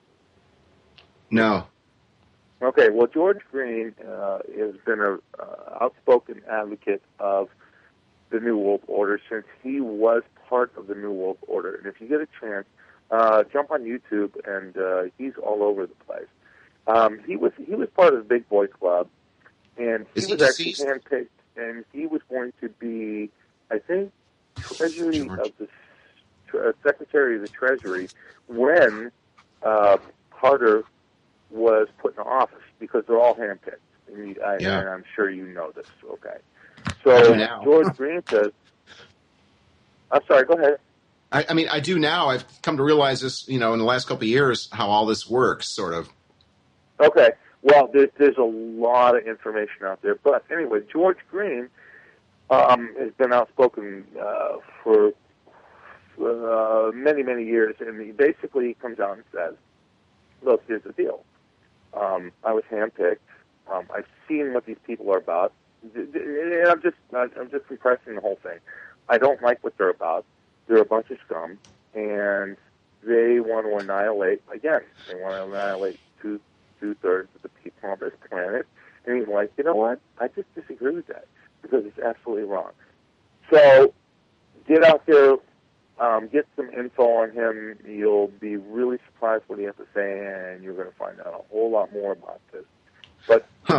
No. Okay, well, George Green has been an outspoken advocate of the New World Order since he was part of the New World Order. And if you get a chance, jump on YouTube, and he's all over the place. He was part of the Big Boy Club, and Is he he was actually deceased? handpicked, and he was going to be, I think, Treasury George. of the Secretary of the Treasury when Carter was put in office, because they're all handpicked, and I'm sure you know this. Okay, I do so now. George Green says, "I'm sorry. Go ahead." I mean, I do now. I've come to realize this, in the last couple of years, how all this works, sort of. Okay. Well, there's a lot of information out there, but anyway, George Green has been outspoken for many, many years, and he basically comes out and says, "Look, here's the deal. I was handpicked. I've seen what these people are about. And I'm just compressing the whole thing. I don't like what they're about. They're a bunch of scum, and they want to annihilate. Again, they want to annihilate two-thirds of the people on this planet." And he's like, "You know what? I just disagree with that, because it's absolutely wrong." So get out there, get some info on him. You'll be really surprised what he has to say, and you're going to find out a whole lot more about this. But the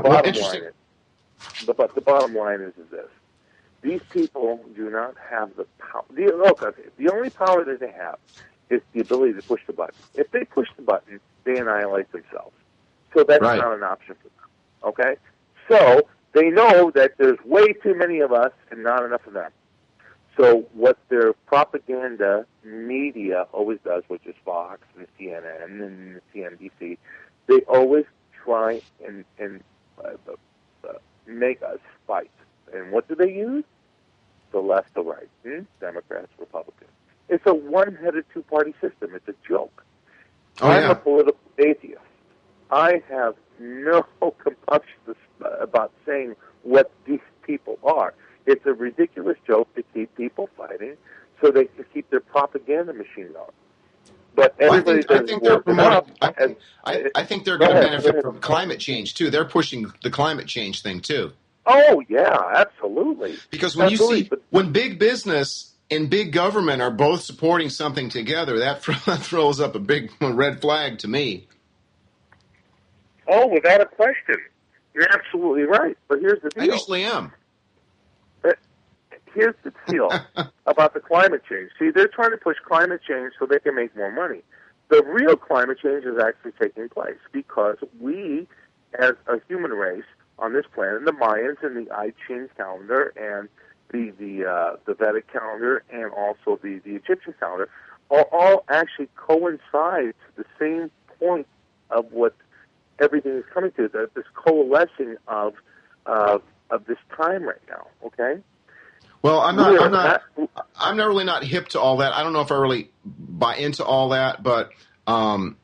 bottom line is this: these people do not have the power. The only power that they have is the ability to push the button. If they push the button, they annihilate themselves. So that's Right. not an option for them. Okay? So they know that there's way too many of us and not enough of them. So what their propaganda media always does, which is Fox and CNN and CNBC, they always try and make us fight. And what do they use? The left, the right, Democrats, Republicans. It's a one-headed two-party system. It's a joke. I'm a political atheist. I have no compunction about saying what these people are. It's a ridiculous joke to keep people fighting so they can keep their propaganda machine going. But everybody I think they're promoting. I think they're going to benefit from climate change too. They're pushing the climate change thing too. Oh yeah, absolutely. Because when you see when big business and big government are both supporting something together, that throws up a big red flag to me. Oh, without a question, you're absolutely right. But here's the deal. I usually am. Here's the deal about the climate change. See, they're trying to push climate change so they can make more money. The real climate change is actually taking place because we, as a human race on this planet, the Mayans and the I Ching calendar and the Vedic calendar and also the Egyptian calendar, all actually coincide to the same point of what everything is coming to. This coalescing of this time right now. Okay. Well, I'm not really not hip to all that. I don't know if I really buy into all that, but and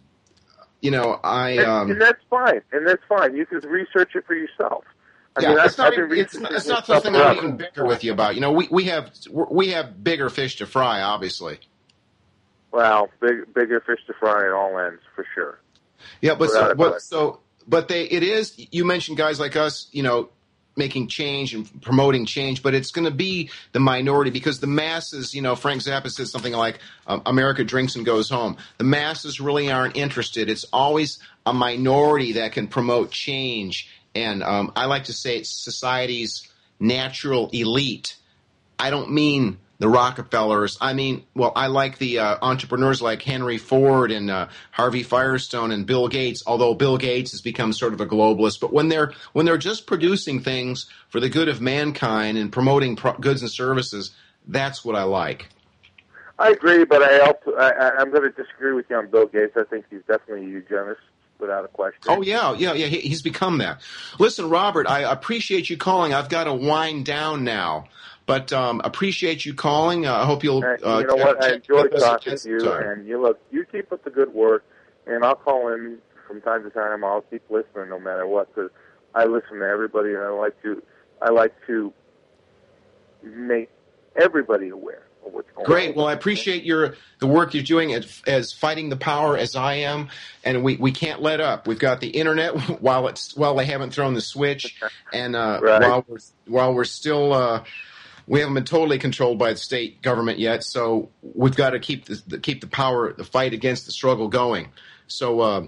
that's fine. And that's fine. You can research it for yourself. It's not something I even bicker with you about. We have bigger fish to fry, obviously. Well, bigger fish to fry at all ends for sure. Yeah, but it is. You mentioned guys like us, making change and promoting change, but it's going to be the minority because the masses, Frank Zappa says something like, America drinks and goes home. The masses really aren't interested. It's always a minority that can promote change. And I like to say it's society's natural elite. I don't mean the Rockefellers. I mean, I like the entrepreneurs like Henry Ford and Harvey Firestone and Bill Gates, although Bill Gates has become sort of a globalist. But when they're just producing things for the good of mankind and promoting goods and services, that's what I like. I agree, but I'm going to disagree with you on Bill Gates. I think he's definitely a eugenist, without a question. Oh, yeah. He's become that. Listen, Robert, I appreciate you calling. I've got to wind down now. But appreciate you calling. I hope you'll. You know what? I enjoyed talking to you, and you keep up the good work, and I'll call in from time to time. I'll keep listening no matter what, because I listen to everybody, and I like to make everybody aware of what's going on. Great. Well, I appreciate the work you're doing as fighting the power as I am, and we can't let up. We've got the internet while they haven't thrown the switch, and right. while we're still. We haven't been totally controlled by the state government yet, so we've got to keep the power, the fight against the struggle going. So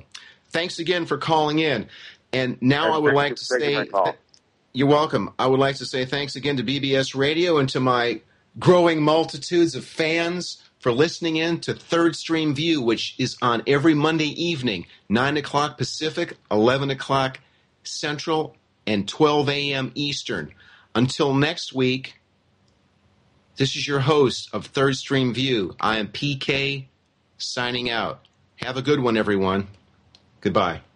thanks again for calling in. And now I would like to say, you're welcome. I would like to say thanks again to BBS Radio and to my growing multitudes of fans for listening in to Third Stream View, which is on every Monday evening, 9 o'clock Pacific, 11 o'clock Central, and 12 a.m. Eastern. Until next week, this is your host of Third Stream View. I am PK, signing out. Have a good one, everyone. Goodbye.